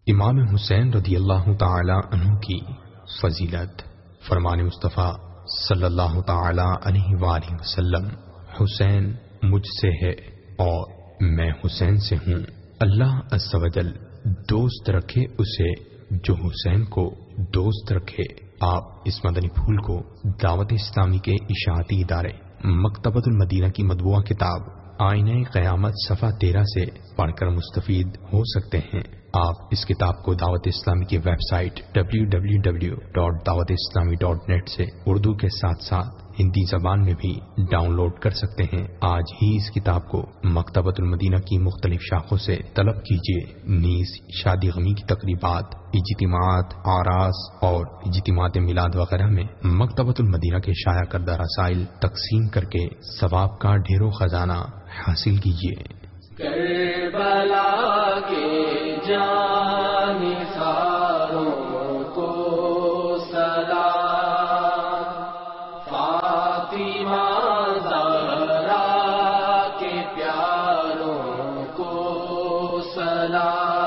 امام حسین رضی اللہ تعالی عنہ کی فضیلت۔ فرمان مصطفیٰ صلی اللہ تعالی علیہ وآلہ وسلم، حسین مجھ سے ہے اور میں حسین سے ہوں۔ اللہ عز و جل دوست رکھے اسے جو حسین کو دوست رکھے۔ آپ اس مدنی پھول کو دعوت اسلامی کے اشاعتی ادارے مکتبۃ المدینہ کی مطبوعہ کتاب آئینہ قیامت صفحہ 13 سے پڑھ کر مستفید ہو سکتے ہیں۔ آپ اس کتاب کو دعوت اسلامی کی ویب سائٹ www.dawatIslami.net سے اردو کے ساتھ ساتھ ہندی زبان میں بھی ڈاؤن لوڈ کر سکتے ہیں۔ آج ہی اس کتاب کو مکتبۃ المدینہ کی مختلف شاخوں سے طلب کیجیے۔ نیز شادی غمی کی تقریبات، اجتماعات، آراس اور اجتماعات میلاد وغیرہ میں مکتبۃ المدینہ کے شائع کردہ رسائل تقسیم کر کے ثواب کا ڈھیروں خزانہ حاصل کیجیے۔ کربلا کے جانثاروں کو سلام، فاطمہ زہرا کے پیاروں کو سلام۔